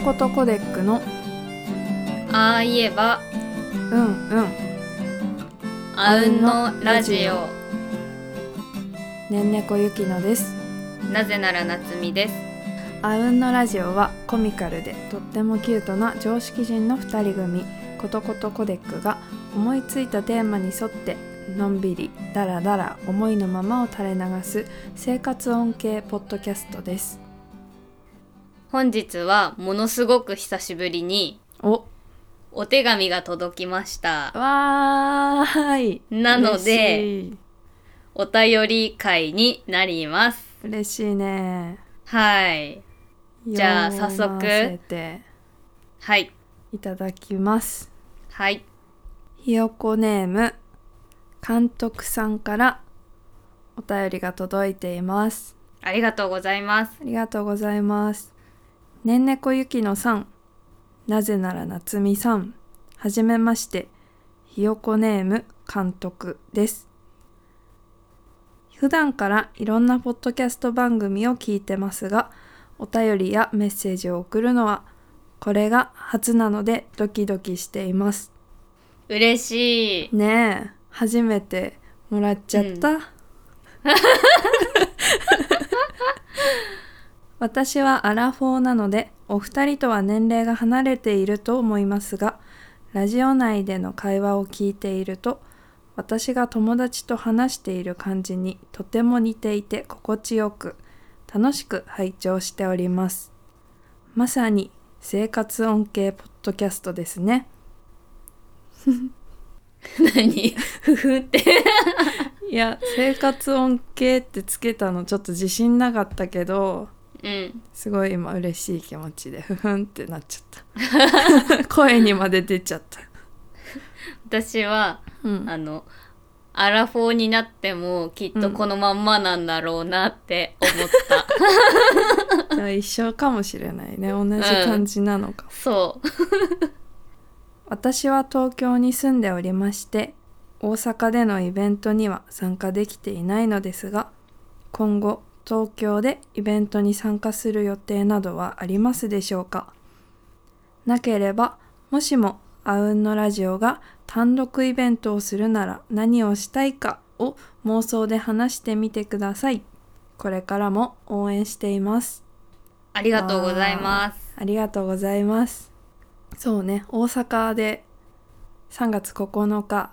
ことコデックのああ言えばあうんのラジオ。 ねんねこゆきのです。 なぜならなつみです。 あうんのラジオはコミカルでとってもキュートな常識人の2人組ことことコデックが思いついたテーマに沿ってのんびりだらだら思いのままを垂れ流す生活音系ポッドキャストです。 本日はものすごく久しぶりにお手紙が届きました。 わーい。 なのでお便り会になります。 嬉しいね。 はい。じゃあ早速読ませてはいいただきます。 はい。 ひよこネーム監督さんからお便りが届いています。 ありがとうございます。 ありがとうございます。ねんねこゆきのさん、なぜならなつみさん、はじめまして、ひよこネーム監督です。普段からいろんなポッドキャスト番組を聞いてますが、お便りやメッセージを送るのはこれが初なのでドキドキしています。 嬉しいねえ、初めてもらっちゃった、私はアラフォーなのでお二人とは年齢が離れていると思いますが、ラジオ内での会話を聞いていると私が友達と話している感じにとても似ていて心地よく楽しく拝聴しております。まさに生活音系ポッドキャストですね。 何ふふっていや、生活音系ってつけたのちょっと自信なかったけど、すごい今嬉しい気持ちでふふんってなっちゃった声にまで出ちゃった。 私は、アラフォーになってもきっとこのまんまなんだろうなって思った、 じゃあ一緒かもしれないね。同じ感じなのか、 そう私は東京に住んでおりまして、大阪でのイベントには参加できていないのですが、今後東京でイベントに参加する予定などはありますでしょうか。なければ、もしもあうんのラジオが単独イベントをするなら何をしたいかを妄想で話してみてください。これからも応援しています。 ありがとうございます。 ありがとうございます。そうね、大阪で3月9日、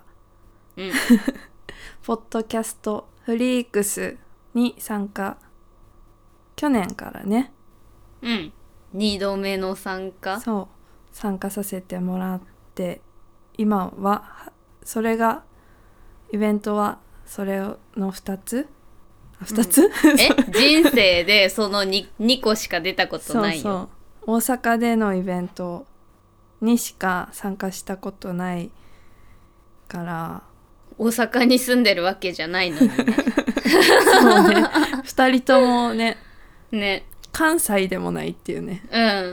ポッドキャストフリークスに参加、去年からね、 2度目の参加、 参加させてもらって、今はそれがイベントはそれの2つ、 人生でその 2個しか出たことないよ。 そう大阪でのイベントにしか参加したことないから。 大阪に住んでるわけじゃないのにねそうね、 2人ともね関西でもないっていうね。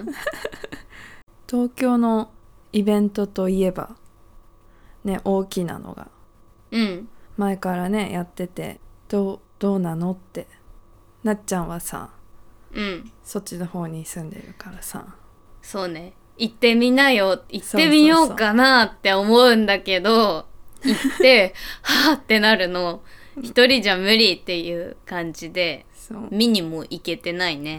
東京のイベントといえばね、大きなのが前からねやってて、どうなのって。なっちゃんはさ、そっちの方に住んでるからさ、 そうね、行ってみなよ、行ってみようかなって思うんだけど、行ってはぁってなるの一人じゃ無理っていう感じで、見にも行けてないね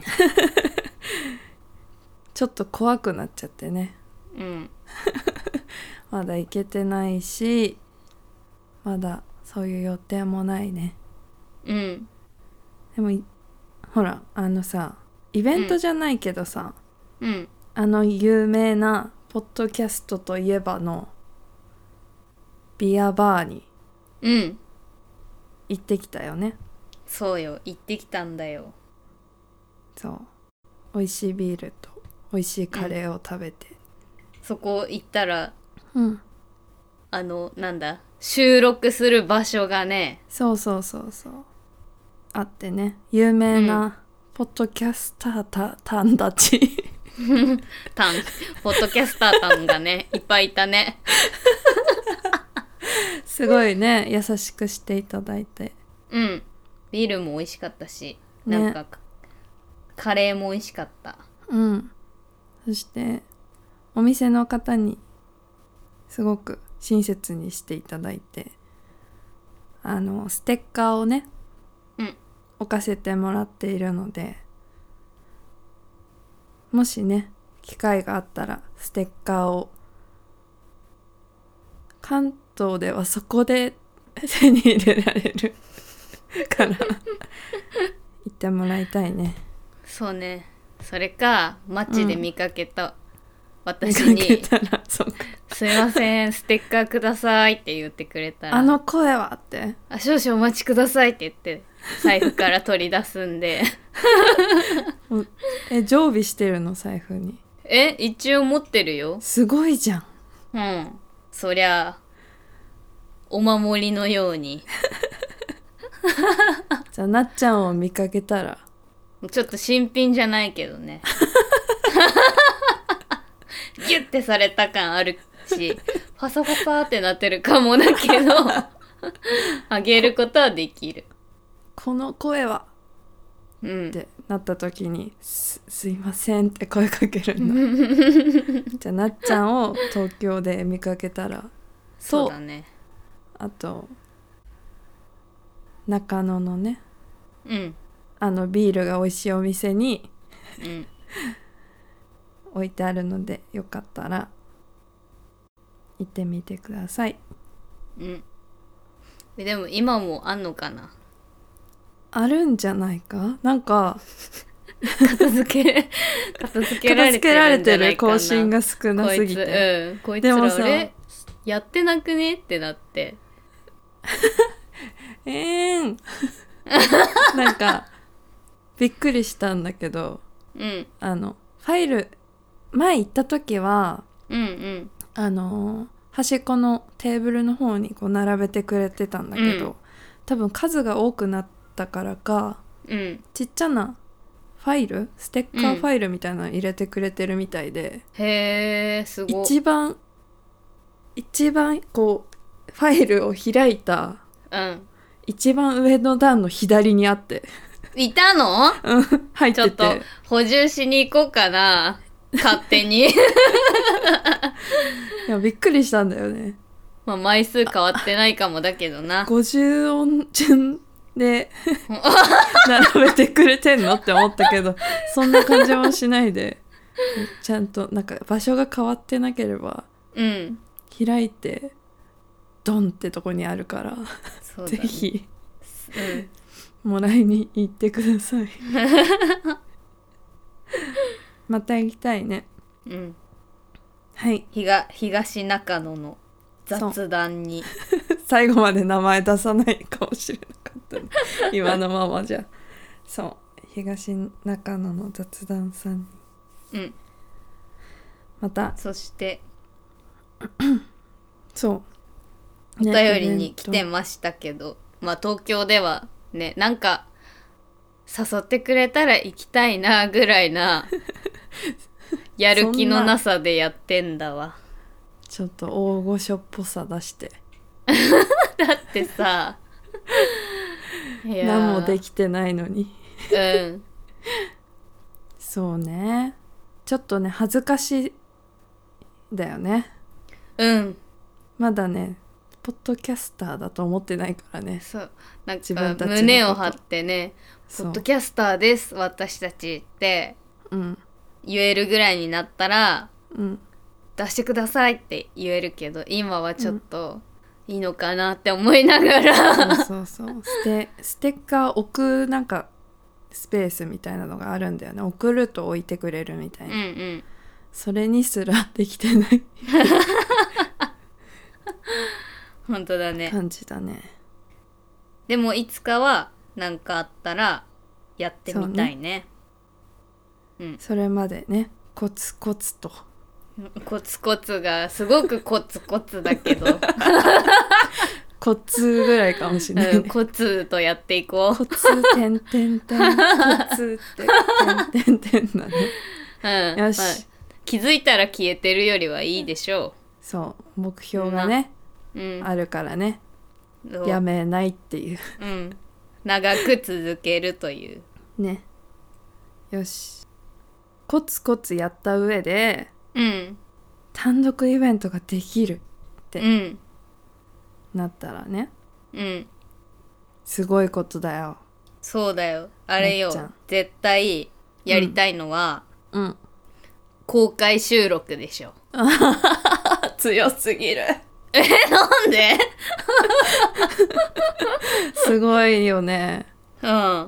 ちょっと怖くなっちゃってね。まだ行けてないし、まだそういう予定もないね。でもほら、さ、イベントじゃないけどさ、有名なポッドキャストといえばのビアバーに行ってきたよね。 そうよ、行ってきたんだよ。 そう、美味しいビールと美味しいカレーを食べて、 そこ行ったら、なんだ、収録する場所がね、 そうあってね、有名なポッドキャスターたんたちポッドキャスターたんがねいっぱいいたねすごいね、優しくしていただいて。 ビールも美味しかったし、なんかカレーも美味しかった。 そしてお店の方にすごく親切にしていただいて、ステッカーをね、置かせてもらっているので、もしね機会があったらステッカーを、関東ではそこで手に入れられるから行ってもらいたいね。 そうね。それか街で見かけた、私見かけにたら、そうか、 すいませんステッカーくださいって言ってくれたら、 あの声はって少々お待ちくださいって言って財布から取り出すんで常備してるの財布に。 一応持ってるよ。 すごいじゃん。 うん、そりゃお守りのようにじゃあなっちゃんを見かけたら、 ちょっと新品じゃないけどねギュッてされた感あるし、パサパサってなってるかもだけどあげることはできる。 この声はってなった時に、すいませんって声かけるんだじゃあなっちゃんを東京で見かけたら、 そうだね。 あと中野のね、ビールが美味しいお店に置いてあるので、よかったら行ってみてください。 でも今もあんのかな。 あるんじゃないか。なんか片付けられてる更新が少なすぎて、 こいつら俺やってなくねってなってなんかびっくりしたんだけど、ファイル前行った時は、端っこのテーブルの方にこう並べてくれてたんだけど、多分数が多くなったからか、ちっちゃなファイル、ステッカーファイルみたいなの入れてくれてるみたいで、 へーすごい。 一番こうファイルを開いた、一番上の段の左にあっていたの入ってて、 ちょっと補充しに行こうかな勝手にいやびっくりしたんだよね。 まあ枚数変わってないかもだけどな。 50音順で並べてくれてんのって思ったけど、そんな感じもしないで、ちゃんとなんか場所が変わってなければ、開いてドンってとこにあるから、 そうだね、 ぜひ、もらいに行ってくださいまた行きたいね。はい。 東中野の雑談に最後まで名前出さないかもしれなかったね今のままじゃ。そう、東中野の雑談さんに、また、 そしてそうお便りに来てましたけど、まあ東京ではね、なんか誘ってくれたら行きたいなぐらいなやる気のなさでやってんだわ。 ちょっと大御所っぽさ出してだってさ何もできてないのにそうね、ちょっとね恥ずかしいだよね。まだねポッドキャスターだと思ってないからね。 そう、なんか胸を張ってね、ポッドキャスターです私たちって言えるぐらいになったら、出してくださいって言えるけど、今はちょっといいのかなって思いながら、 そうステッカー置くなんかスペースみたいなのがあるんだよね。送ると置いてくれるみたいな、それにすらできてない本当だね、 感じだね。 でもいつかはなんかあったらやってみたいね。 それまでねコツコツと、 コツコツがすごくコツコツだけどコツぐらいかもしれない、ね、 コツとやっていこう。 コツてんてんてん、コツっててんてんてんだね。よし、 まあ、気づいたら消えてるよりはいいでしょう。 そう目標がね、あるからね、やめないっていう、長く続けるというね。よし、 コツコツやった上でうん単独イベントができるってうんなったらね、 うん、 すごいことだよ。 そうだよ。あれよなっちゃん、 絶対やりたいのは、 うん公開収録でしょ。 強すぎる。 なんで？ すごいよね。 うん。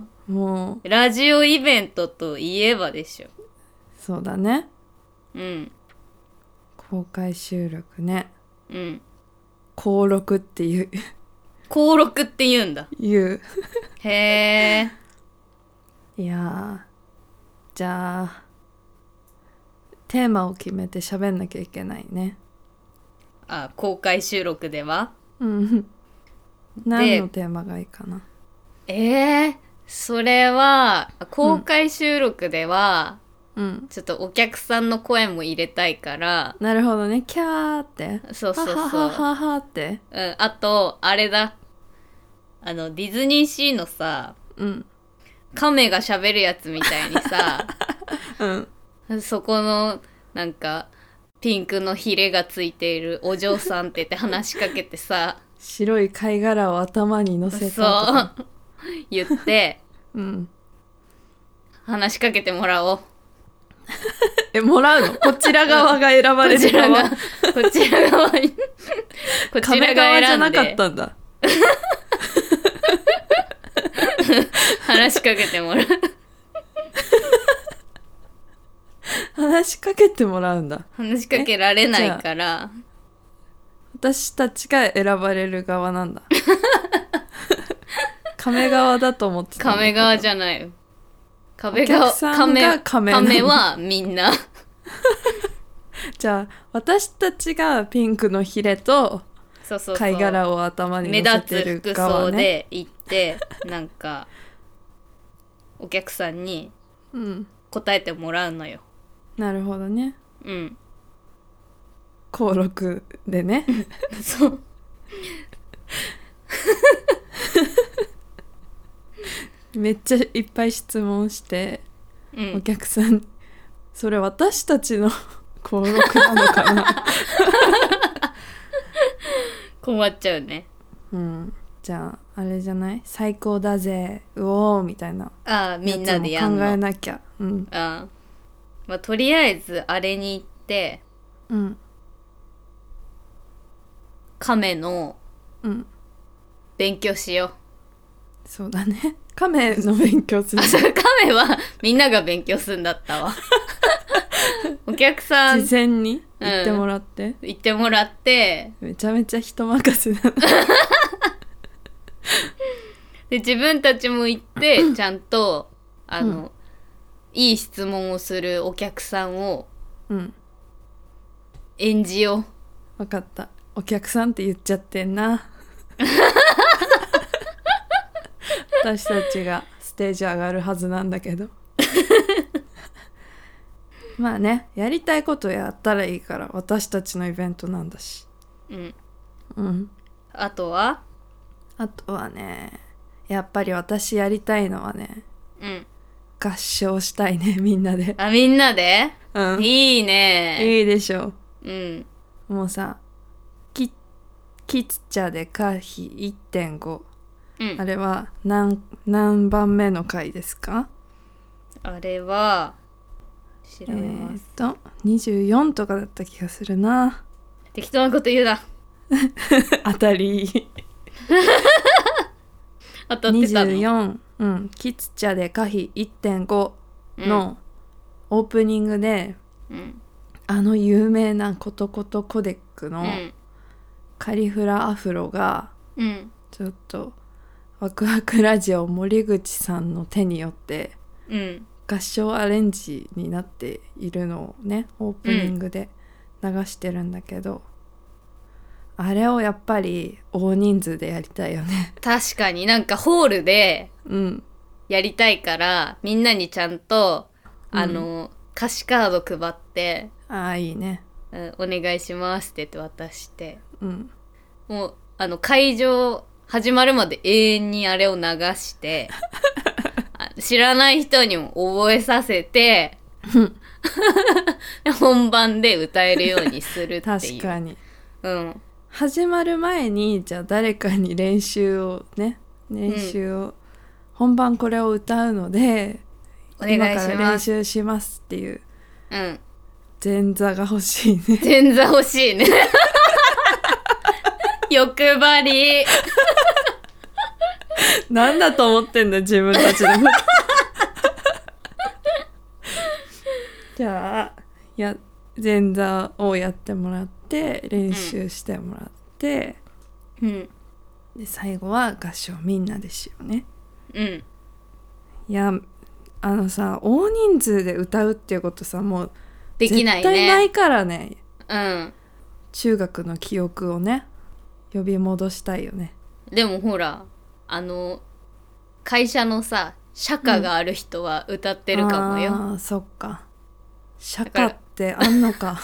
もうラジオイベントといえばでしょ。 そうだね。 うん。 公開収録ね。 うん。 公録っていう公録って言うんだ。へえ。 いやー、じゃあテーマを決めて喋んなきゃいけないね。 あ、公開収録では？ うん。何のテーマがいいかな。 それは公開収録では、 うん。 ちょっとお客さんの声も入れたいから。 なるほどね。キャーって。 そうそうそう。 はははははって。 うん。あとあれだ。ディズニーシーのさ、 うん。 亀が喋るやつみたいにさ、 うん。 そこのなんかピンクのヒレがついているお嬢さんって言って話しかけてさ、 白い貝殻を頭に乗せたとか。 そう言ってうん。 話しかけてもらおう。 もらうの？こちら側が選ばれる側。 こちら側にこちらが選んで。 亀側じゃなかったんだ。 話しかけてもらう。 話しかけてもらうんだ。 話しかけられないから。 私たちが選ばれる側なんだ。亀側だと思ってた。 亀側じゃないよ。亀はみんな。 じゃあ私たちがピンクのヒレと貝殻を頭に乗せてる側、ね、 目立つ服装で行ってなんかお客さんに答えてもらうのよ。 なるほどね。 うん。 登録でね。 そう。 めっちゃいっぱい質問して、 うん、 お客さんそれ私たちの登録なのかな。 困っちゃうね。 うん。じゃああれじゃない？最高だぜうおーみたいな。 みんなでやんの。 考えなきゃ。うん。 まあ、とりあえずあれに行って、 うん。 亀の勉強しよう。 そうだね。亀の勉強する。 亀はみんなが勉強するんだったわ。お客さん事前に言ってもらって、 言ってもらって、 めちゃめちゃ人任せだな。 で自分たちも行ってちゃんといい質問をするお客さんを演じよう。分かった。お客さんって言っちゃってんな。私たちがステージ上がるはずなんだけど。まあね、やりたいことやったらいいから、私たちのイベントなんだし。うん。 あとはね、やっぱり私やりたいのはね、合唱したいね、みんなで。 みんなで？ うん。 いいね。 いいでしょ。 うん。 もうさ、キツチャで可否 1.5、あれは何番目の回ですか？ あれは調べます。 24とかだった気がするな。 適当なこと言うな。 当たり。 当たってたの 24、キツチャで可否 1.5 のオープニングで、有名なコトコトコデックのカリフラアフロが、ちょっとワクワクラジオ森口さんの手によって、合唱アレンジになっているのをね、オープニングで流してるんだけど、あれをやっぱり大人数でやりたいよね。 確かになんかホールでやりたいから、みんなにちゃんと歌詞カード配って、 いいね、 お願いしますって言って渡して、もう会場始まるまで永遠にあれを流して知らない人にも覚えさせて本番で歌えるようにするっていう。 確かに。 うん。 始まる前にじゃあ誰かに練習を、本番これを歌うのでお願いします、 今から練習しますっていううん前座が欲しいね。 前座欲しいね。欲張り。 なんだと思ってんだ自分たちのこと。じゃあ前座をやってもらって練習してもらって、 うんで最後は合唱みんなでしようね。 うん。 いやさ大人数で歌うっていうことさもうできないね。 絶対ないからね。 うん。 中学の記憶をね呼び戻したいよね。 でもほら会社のさ社歌がある人は歌ってるかもよ。 あそっか。社歌ってあんのか。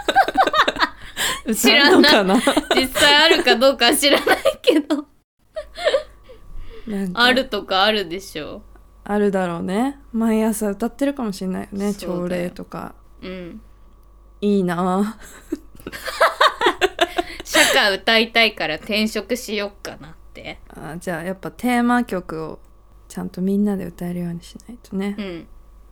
知らない。実際あるかどうかは知らないけど。あるとかあるでしょ。 あるだろうね。毎朝歌ってるかもしれないよね。朝礼とか。 うん。 いいな。 社歌歌いたいから転職しよっかなって。 じゃあやっぱテーマ曲をちゃんとみんなで歌えるようにしないとね。 うん。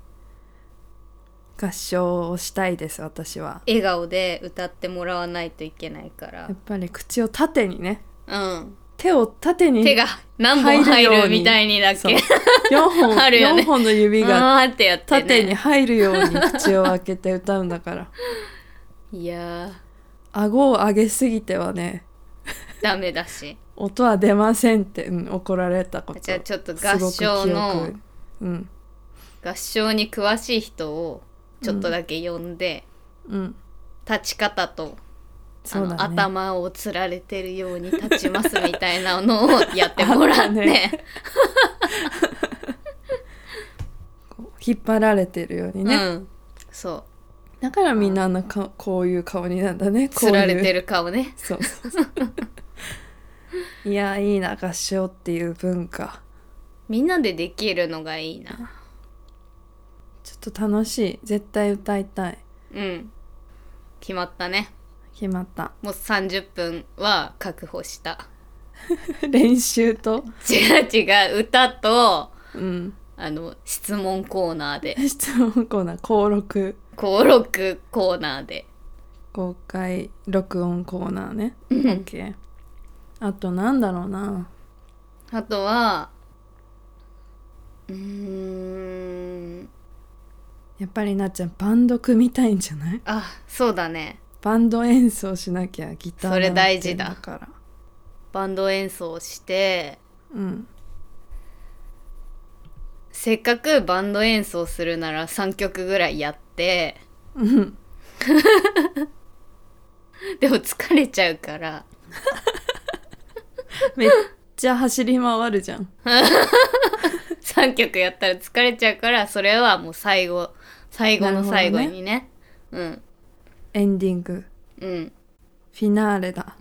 合唱をしたいです私は。 笑顔で歌ってもらわないといけないから。 やっぱり口を縦にね。 うん。 手を縦に手が何本入るみたいにだっけ。 4本あるよね。4本の指が縦に入るように口を開けて歌うんだから。 いや顎を上げすぎてはねダメだし音は出ませんって、怒られたこと。 じゃあちょっと合唱の、合唱に詳しい人をちょっとだけ呼んで、立ち方とそうだね、頭をつられてるように立ちますみたいなのをやってもらって、ね、 引っ張られてるようにね、 そうだからみんなこういう顔になんだね。 つられてる顔ね。 そういやいいな合唱っていう文化。 みんなでできるのがいいな。 ちょっと楽しい。絶対歌いたい。 決まったね。 決まった。 もう30分は確保した。 練習と違う歌と、質問コーナーで。 質問コーナー登録コーナーで。 公開録音コーナーね。OK。あとなんだろうな。 あとはやっぱりなっちゃんバンド組みたいんじゃない？ あ、そうだね。 バンド演奏しなきゃギター。 それ大事だから。バンド演奏して、せっかくバンド演奏するなら3曲ぐらいやって、でも疲れちゃうからめっちゃ走り回るじゃん。 3曲やったら疲れちゃうから、それはもう最後の最後にね。 エンディング。フィナーレだ。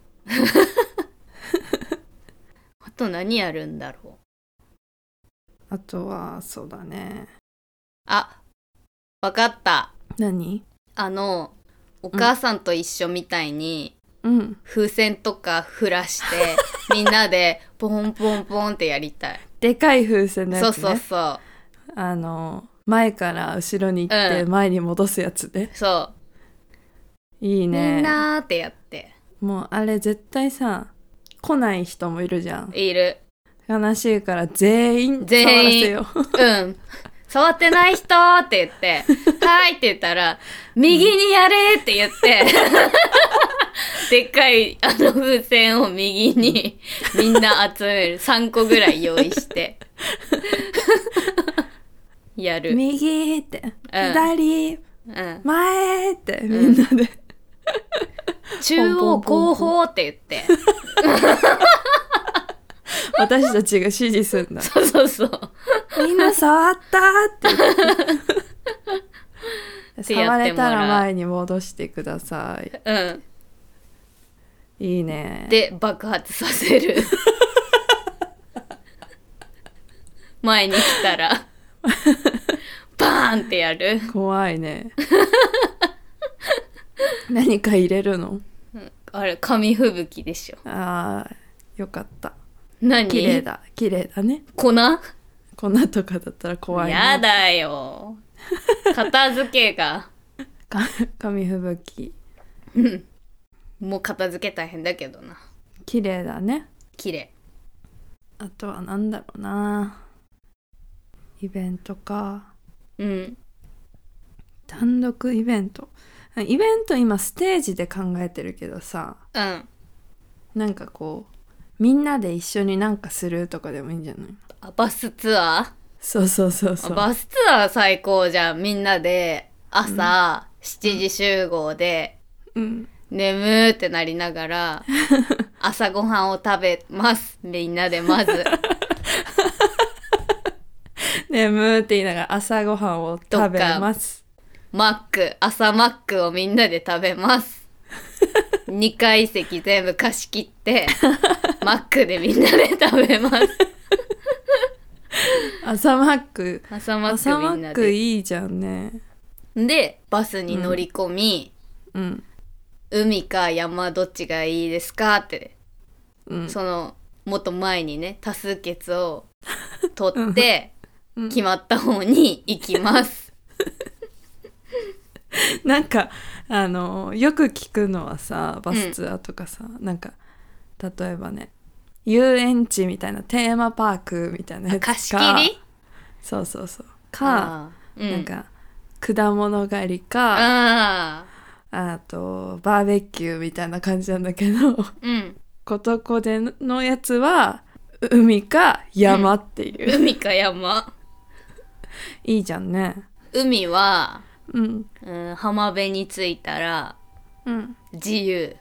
あと何やるんだろう。 あとはそうだね。 あ、わかった。 何？ お母さんと一緒みたいに、風船とか振らしてみんなでポンポンポンってやりたい。 でかい風船のやつね。 そう前から後ろに行って前に戻すやつで、 そういいね。 みんなーってやって、 もうあれ絶対さ来ない人もいるじゃん。 いる。 悲しいから全員触らせよう。 触ってない人って言ってはいって言ったら右にやれって言ってでっかい風船を右にみんな集める。3個ぐらい用意してやる。 右って、左、前ってみんなで、 中央後方って言って私たちが指示するんだ。 そうみんな触ったって言って触れたら前に戻してください。いいね。 で爆発させる前に来たらバーンってやる。 怖いね。何か入れるの？ あれ紙吹雪でしょ。 ああ、よかった。 何？ 綺麗だね。 粉とかだったら怖いな。 やだよ。片付けが。 紙吹雪。 もう片付け大変だけどな。 綺麗だね。 綺麗。 あとはなんだろうな。イベントか。単独イベント。イベント今ステージで考えてるけどさ。なんかこうみんなで一緒になんかするとかでもいいんじゃない？ バスツアー？ そう。 バスツアー最高じゃん。みんなで朝、7時集合で、眠ーってなりながら朝ごはんを食べます。みんなでまず眠ーって言いながら朝ごはんを食べます。 朝マックをみんなで食べます。2階席全部貸し切ってマックでみんなで食べます。 朝マックみんなで。 いいじゃんね。 でバスに乗り込み、海か山どっちがいいですかって、そのもっと前にね多数決を取って決まった方に行きます。 なんかよく聞くのはさ、バスツアーとかさ、なんか例えばね、遊園地みたいなテーマパークみたいなやつか、 貸し切り？ そうか、なんか果物狩りか、あとバーベキューみたいな感じなんだけど、コトコでのやつは海か山っていう、 海か山いいじゃんね。 海は浜辺に着いたら、自由。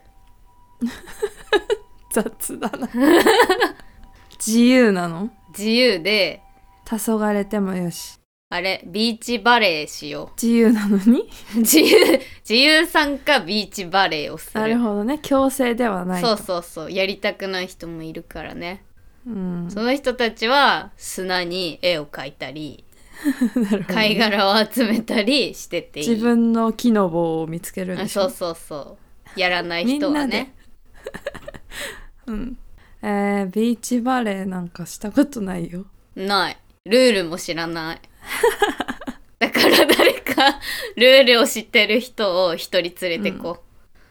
雑だな。自由なの？ 自由で黄昏もよし。 あれビーチバレーしよう。 自由なのに自由参加ビーチバレーをする。 なるほどね、強制ではないと。 そうやりたくない人もいるからね、その人たちは砂に絵を描いたり貝殻を集めたりしてていい。 自分の木の棒を見つけるんでしょ。 そうやらない人はね。 ビーチバレーなんかしたことないよ。 ない。ルールも知らない。だから誰かルールを知ってる人を一人連れてこ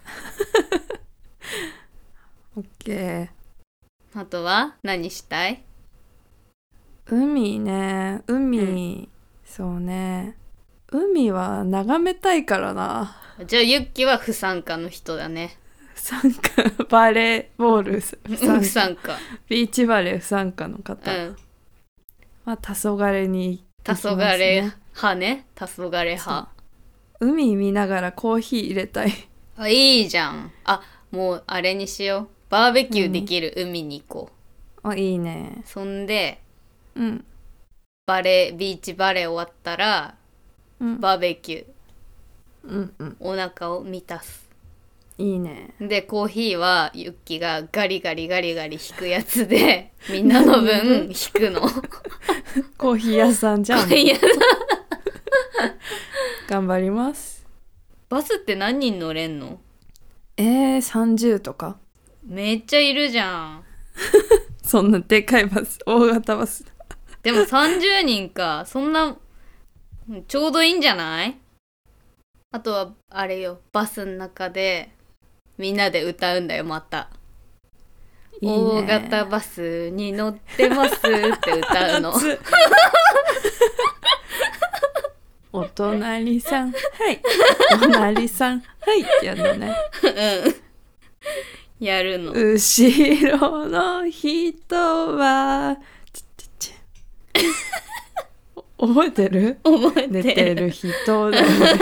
う。オッケー。 あとは何したい？ 海ね、そうね。海は眺めたいからな。 じゃあユッキは不参加の人だね。 不参加、バレーボール不参加。 ビーチバレー不参加の方。まあ黄昏に行きますね。 黄昏派ね。黄昏派。 海見ながらコーヒー入れたい。 いいじゃん。もうあれにしよう。バーベキューできる海に行こう。いいね。 そんで、ビーチバレー終わったら、バーベキュー、お腹を満たす。 いいね。 でコーヒーはユッキがガリガリ引くやつでみんなの分引くの。 コーヒー屋さんじゃん。 コーヒー屋さん頑張ります。 バスって何人乗れんの ？30とか。 めっちゃいるじゃん。 そんなでかいバス、大型バス。 でも30人か。そんなちょうどいいんじゃない？あとはあれよ、バスの中でみんなで歌うんだよ。またいいね。大型バスに乗ってますって歌うの。 お隣さんはいお隣さんはいってやるのね。 やるの。 後ろの人は覚えてる？ 覚えてる。 寝てる人だよね。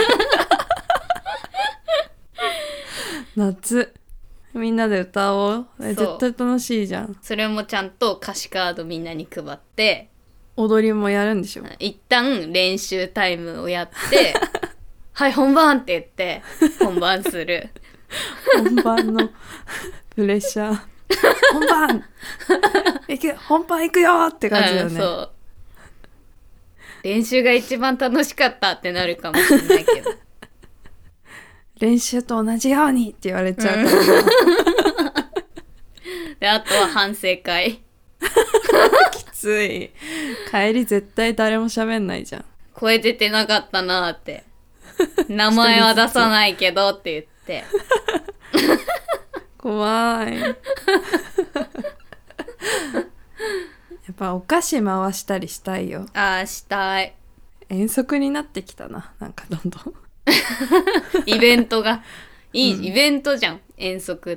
夏みんなで歌おう。絶対楽しいじゃん。 それもちゃんと歌詞カードみんなに配って踊りもやるんでしょ。 一旦練習タイムをやってはい本番って言って本番する。 本番のプレッシャー。本番本番行くよって感じだよね。 練習が一番楽しかったってなるかもしれないけど練習と同じようにって言われちゃうからなであとは反省会きつい。帰り絶対誰も喋んないじゃん。 声出てなかったなーって名前は出さないけどって言って怖いやっぱお菓子回したりしたいよ。 ああしたい。 遠足になってきたな、なんかどんどんイベントがいい、イベントじゃん遠足って。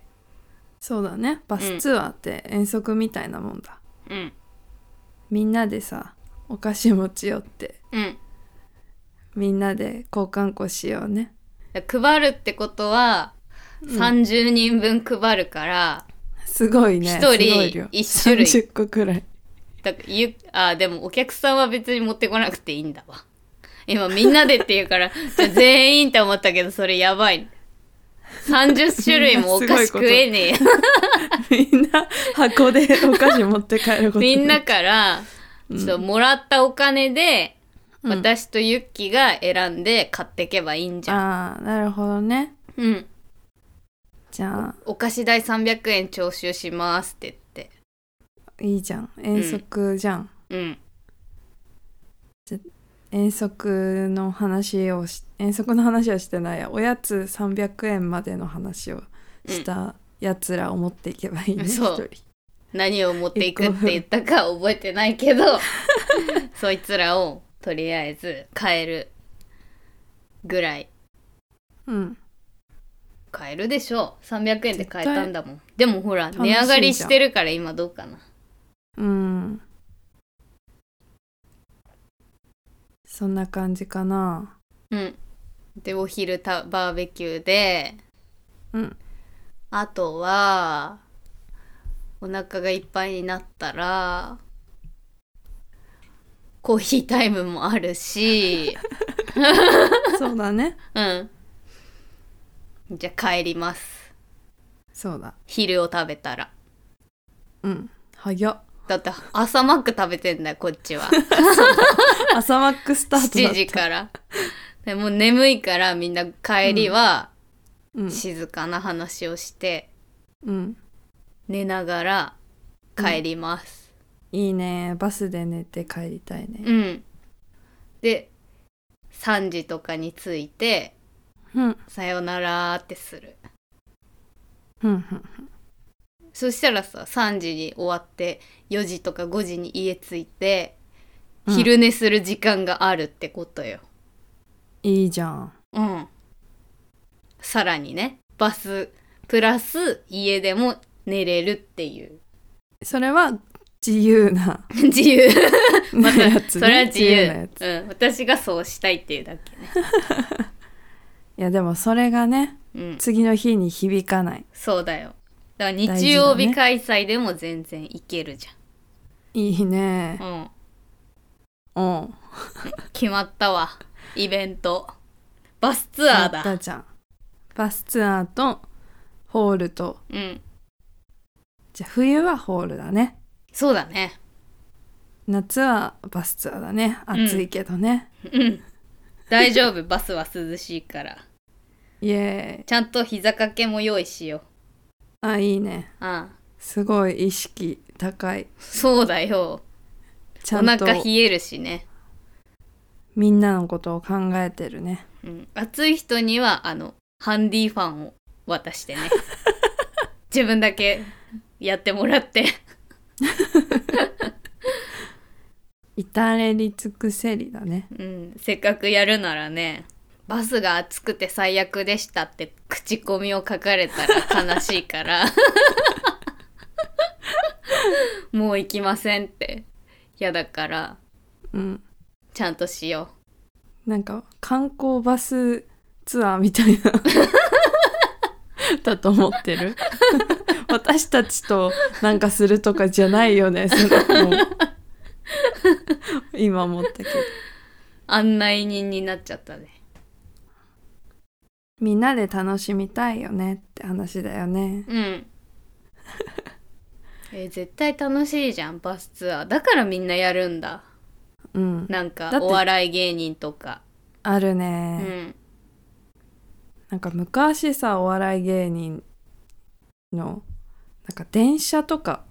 そうだね、バスツアーって遠足みたいなもんだ。 うん、 みんなでさお菓子持ち寄って、 うん、 みんなで交換庫しようね。 配るってことは、30人分配るからすごいね。 1人1種類 30個くらいだからでもお客さんは別に持ってこなくていいんだわ。今みんなでって言うからじゃあ全員って思ったけどそれやばい。30種類もお菓子食えねえよみんな箱でお菓子持って帰ることみんなからもらったお金で、私とユッキが選んで買ってけばいいんじゃん。 ああ、なるほどね。 うん。 じゃあお菓子代300円徴収しますって言って。 いいじゃん、遠足じゃん。 うん。 遠足の話はしてないや。おやつ300円までの話をしたやつらを持っていけばいいね、 そう一人。 何を持っていくって言ったか覚えてないけどそいつらをとりあえず買えるぐらい。 うん。 買えるでしょ。300円で買えたんだもん。でもほら値上がりしてるから今どうかな。 うん。そんな感じかな。 うん。でお昼バーベキューで、あとはお腹がいっぱいになったらコーヒータイムもあるしそうだね。 うん。じゃあ帰ります。 そうだ。 昼を食べたら。 早っ。 だって朝マック食べてんだよこっちは朝マックスタートだった。 7時からでもう眠いからみんな帰りは静かな話をして、寝ながら帰ります、 いいね。バスで寝て帰りたいね。 で3時とかに着いて、さよならってする。そしたらさ3時に終わって4時とか5時に家着いて、昼寝する時間があるってことよ。 いいじゃん。 さらにねバスプラス家でも寝れるっていう。 それは自由な自由またやつ、ね、 それは自由なやつ。 私がそうしたいっていうだけねいやでもそれがね、次の日に響かない。 そうだよ。だから日曜日開催でも全然いけるじゃん。 いいね。 決まったわ。イベントバスツアーだ。 やったじゃん。バスツアーとホールと、じゃあ冬はホールだね。 そうだね。 夏はバスツアーだね。暑いけどね。 大丈夫バスは涼しいから。 イエーイ。 ちゃんと膝掛けも用意しよう。 あ、いいね。すごい意識高い。 そうだよ。ちゃんとお腹冷えるしね。 みんなのことを考えてるね。 暑い人にはハンディファンを渡してね自分だけやってもらって至れり尽くせりだね。 せっかくやるならね。バスが暑くて最悪でしたって口コミを書かれたら悲しいからもう行きませんって嫌だから、ちゃんとしよう。なんか観光バスツアーみたいなだと思ってる私たちとなんかするとかじゃないよね。それも今思ったけど案内人になっちゃったね。 みんなで楽しみたいよねって話だよね。 絶対楽しいじゃんバスツアーだからみんなやるんだ。 うん、 なんかお笑い芸人とかあるね、なんか昔さお笑い芸人のなんか電車とか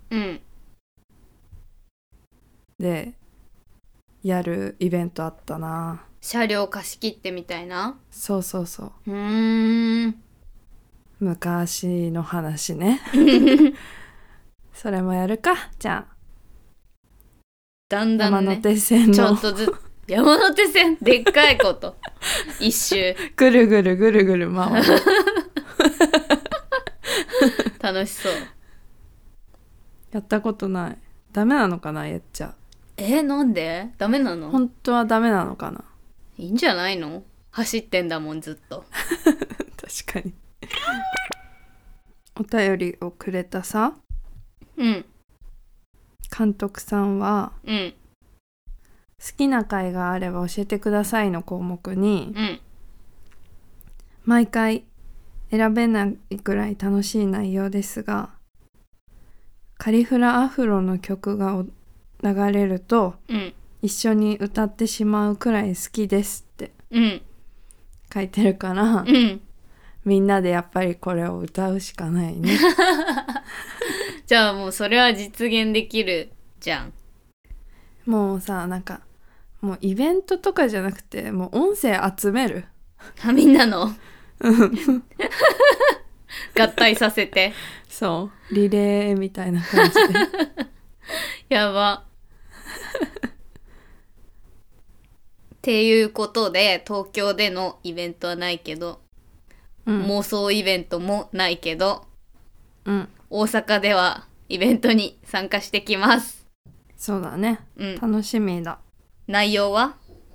でやるイベントあったな。 車両貸し切ってみたいな。 そうそうそう。昔の話ね。それもやるか。じゃあだんだんね、 山手線のちょっとずつ山手線でっかいこと一周ぐるぐるぐるぐる回る楽しそう。 やったことない。ダメなのかな、やっちゃ。 なんでダメなの？ 本当はダメなのかな。 いいんじゃないの？走ってんだもんずっと。 確かに。お便りをくれたさ、監督さんは、好きな回があれば教えてくださいの項目に、毎回選べないくらい楽しい内容ですが、カリフラアフロの曲が流れると、一緒に歌ってしまうくらい好きですって書いてるから、みんなでやっぱりこれを歌うしかないね。 じゃあもうそれは実現できるじゃん。 もうさ、なんかもうイベントとかじゃなくて、もう音声集める。 みんなの合体させて。 そうリレーみたいな感じで。 やば。っていうことで東京でのイベントはないけど、妄想イベントもないけど、大阪ではイベントに参加してきます。 そうだね、楽しみだ。 内容は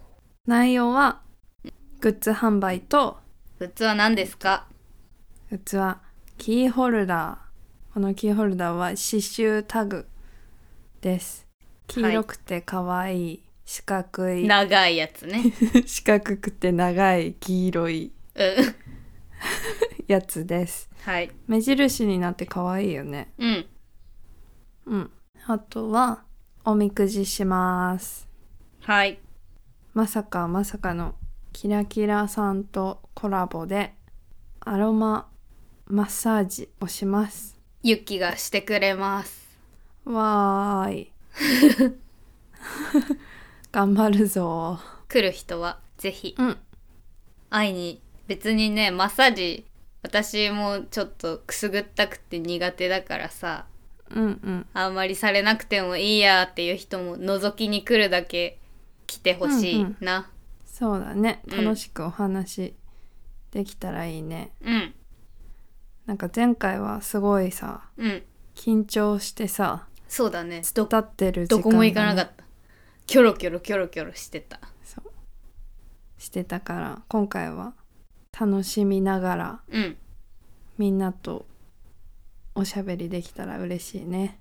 グッズ販売と。 グッズは何ですか？ グッズはキーホルダー。このキーホルダーは刺繍タグです。黄色くてかわいい、四角い長いやつね。 四角くて長い黄色いやつです。目印になってかわいいよね。あとはおみくじします。まさかのキラキラさんとコラボでアロママッサージをします。 ゆきがしてくれます。 わーい。頑張るぞ。 来る人はぜひ、会いに。別にね、マッサージ私もちょっとくすぐったくて苦手だからさ、あんまりされなくてもいいやっていう人も覗きに来るだけ来てほしいな。 そうだね、楽しくお話できたらいいね。なんか前回はすごいさ、緊張してさ、 そうだね、 立ってる時間がね、 どこも行かなかった。キョロキョロしてた。 そうしてたから、今回は楽しみながら、みんなとおしゃべりできたら嬉しいね。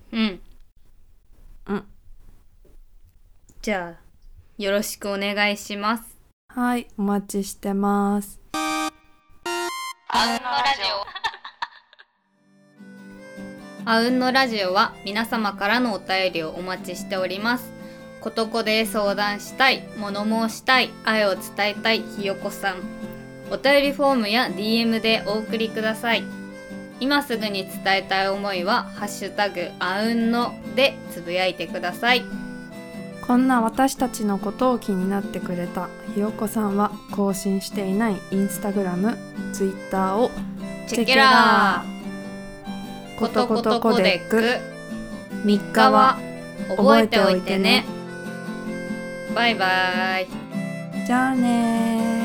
じゃあよろしくお願いします。 はい、お待ちしてます。 あうんのラジオは皆様からのお便りをお待ちしております。ことこで相談したい、物申したい、愛を伝えたいひよこさん、お便りフォームや DM でお送りください。今すぐに伝えたい思いはハッシュタグあうんのでつぶやいてください。 こんな私たちのことを気になってくれたひよこさんは、更新していないインスタグラム、ツイッターをチェケラー。ことことコデック3日は覚えておいてね。バイバイ。 じゃあねー。